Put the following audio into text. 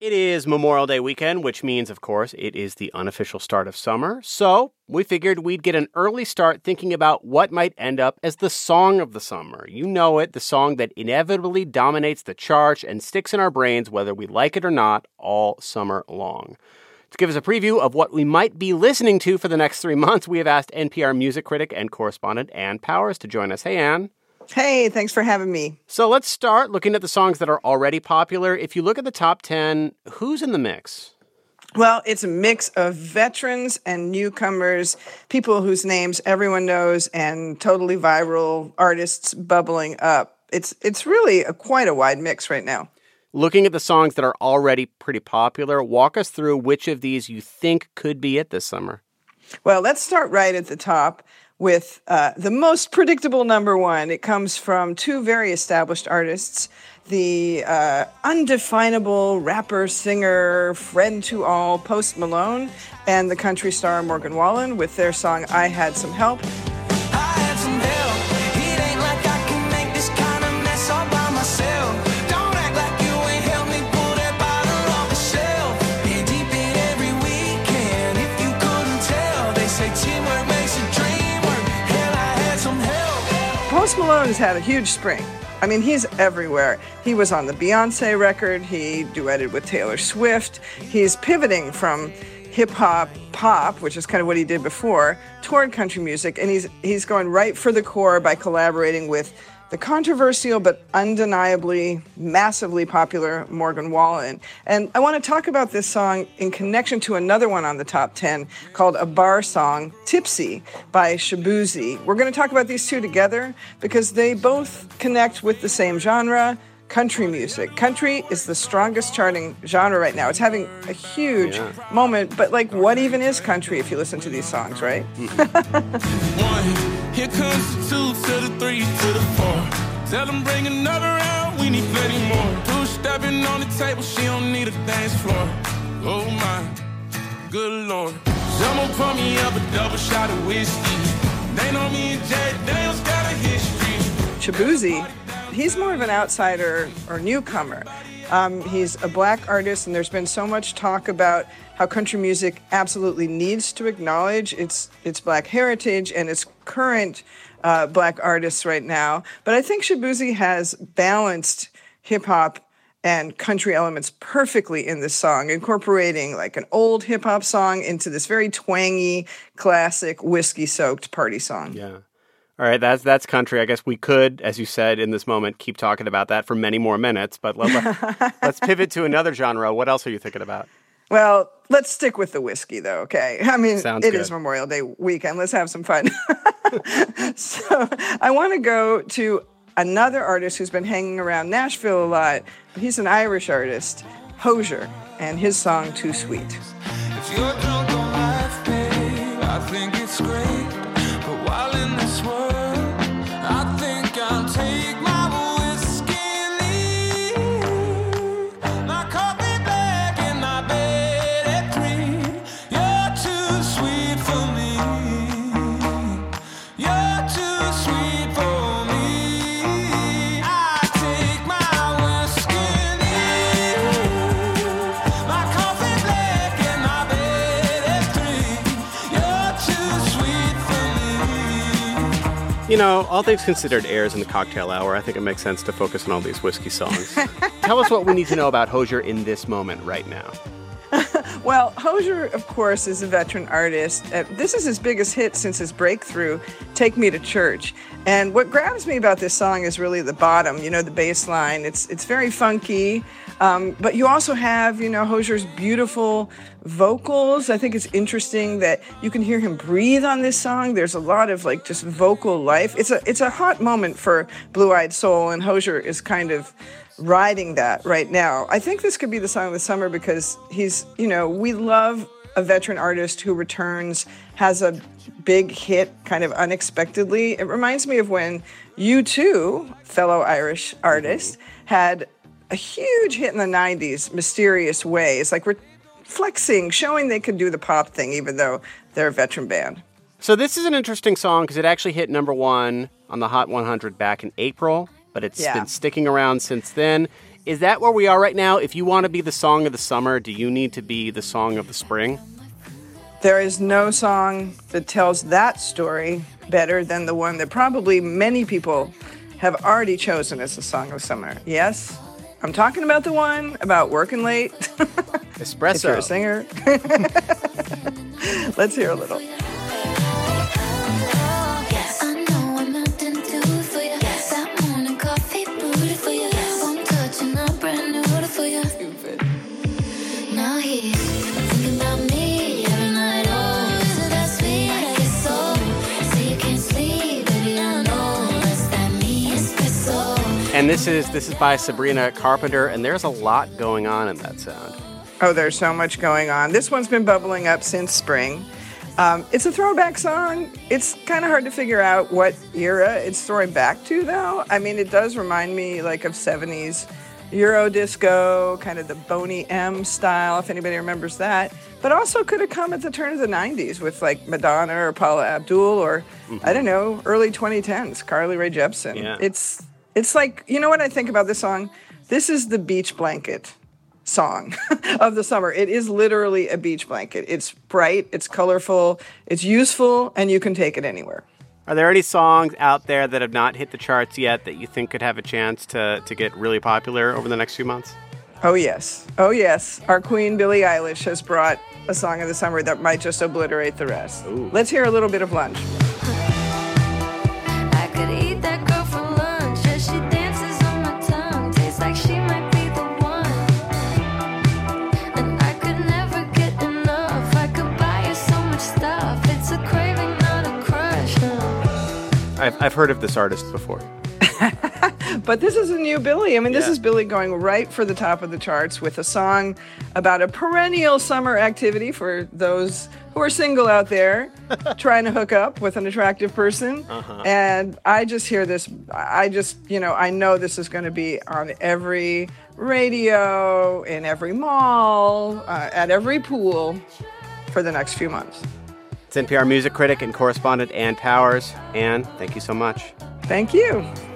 It is Memorial Day weekend, which means, of course, it is the unofficial start of summer. So we figured we'd get an early start thinking about what might end up as the song of the summer. You know it, the song that inevitably dominates the charts and sticks in our brains whether we like it or not all summer long. To give us a preview of what we might be listening to for the next 3 months, we have asked NPR music critic and correspondent Ann Powers to join us. Hey, Ann. Hey, thanks for having me. So let's start looking at the songs that are already popular. If you look at the top 10, who's in the mix? Well, it's a mix of veterans and newcomers, people whose names everyone knows, and totally viral artists bubbling up. It's really quite a wide mix right now. Looking at the songs that are already pretty popular, walk us through which of these you think could be it this summer. Well, let's start right at the top with the most predictable number one. It comes from two very established artists, the undefinable rapper, singer, friend to all, Post Malone, and the country star Morgan Wallen with their song, I Had Some Help. Post Malone has had a huge spring. I mean, he's everywhere. He was on the Beyonce record. He duetted with Taylor Swift. He's pivoting from hip-hop, pop, which is kind of what he did before, toward country music. And he's going right for the core by collaborating with the controversial but undeniably massively popular Morgan Wallen. And I want to talk about this song in connection to another one on the top 10 called A Bar Song, Tipsy by Shaboozey. We're going to talk about these two together because they both connect with the same genre, country music. Country is the strongest charting genre right now. It's having a huge moment, but like, what even is country if you listen to these songs, right? One, here comes the two to the three to the four. Tell them bring another round, we need plenty more. Two stepping on the table, she don't need a dance floor. Oh my, good Lord. Someone pour me up a double shot of whiskey. They know me and Jay Daniels got a history. Shaboozey, he's more of an outsider or newcomer. He's a black artist, and there's been so much talk about how country music absolutely needs to acknowledge its black heritage and its current black artists right now. But I think Shaboozey has balanced hip-hop and country elements perfectly in this song, incorporating like an old hip-hop song into this very twangy, classic, whiskey-soaked party song. Yeah. All right, that's country. I guess we could, as you said, in this moment, keep talking about that for many more minutes. But let's pivot to another genre. What else are you thinking about? Well, let's stick with the whiskey, though, okay? I mean, Sounds it good. is Memorial Day weekend. Let's have some fun. So I want to go to another artist who's been hanging around Nashville a lot. He's an Irish artist, Hozier, and his song, Too Sweet. If you're drunk on life, babe, I think it's great. But while in this world, I think I'll take my whiskey and leave. My coffee black and my bed at 3. You're too sweet for me. You're too sweet for me. I take my whiskey and leave. My coffee black and my bed at 3. You're too sweet for me. You know, all things considered airs in the cocktail hour. I think it makes sense to focus on all these whiskey songs. Tell us what we need to know about Hozier in this moment right now. Well, Hozier, of course, is a veteran artist. This is his biggest hit since his breakthrough, Take Me to Church. And what grabs me about this song is really the bottom, the bass line. It's very funky, but you also have, Hozier's beautiful vocals. I think it's interesting that you can hear him breathe on this song. There's a lot of just vocal life. It's a hot moment for Blue Eyed Soul, and Hozier is kind of riding that right now. I think this could be the song of the summer because he's, we love a veteran artist who returns, has a big hit kind of unexpectedly. It reminds me of when U2, fellow Irish artist, had a huge hit in the 90s, Mysterious Ways. Like, we're flexing, showing they could do the pop thing even though they're a veteran band. So this is an interesting song because it actually hit number one on the Hot 100 back in April, but it's been sticking around since then. Is that where we are right now? If you want to be the song of the summer, do you need to be the song of the spring? There is no song that tells that story better than the one that probably many people have already chosen as the song of summer. Yes, I'm talking about the one about working late. Espresso. If you're a singer. Let's hear a little. And this is by Sabrina Carpenter, and there's a lot going on in that sound. Oh, there's so much going on. This one's been bubbling up since spring. It's a throwback song. It's kind of hard to figure out what era it's throwing back to, though. I mean, it does remind me like of 70s Euro disco, kind of the Boney M style, if anybody remembers that. But also could have come at the turn of the 90s with like Madonna or Paula Abdul or, I don't know, early 2010s, Carly Rae Jepsen. Yeah. It's like, you know what I think about this song? This is the beach blanket song of the summer. It is literally a beach blanket. It's bright, it's colorful, it's useful, and you can take it anywhere. Are there any songs out there that have not hit the charts yet that you think could have a chance to get really popular over the next few months? Oh, yes. Oh, yes. Our queen, Billie Eilish, has brought a song of the summer that might just obliterate the rest. Ooh. Let's hear a little bit of Lunch. I could eat that girl for lunch as she dances on my tongue. Tastes like she might be the one. And I could never get enough. I could buy her so much stuff. It's a craving, not a crush. I've heard of this artist before. But this is a new Billie. I mean, this is Billie going right for the top of the charts with a song about a perennial summer activity for those who are single out there trying to hook up with an attractive person. And I just hear this. I know this is going to be on every radio, in every mall, at every pool for the next few months. It's NPR music critic and correspondent Ann Powers. Ann, thank you so much. Thank you.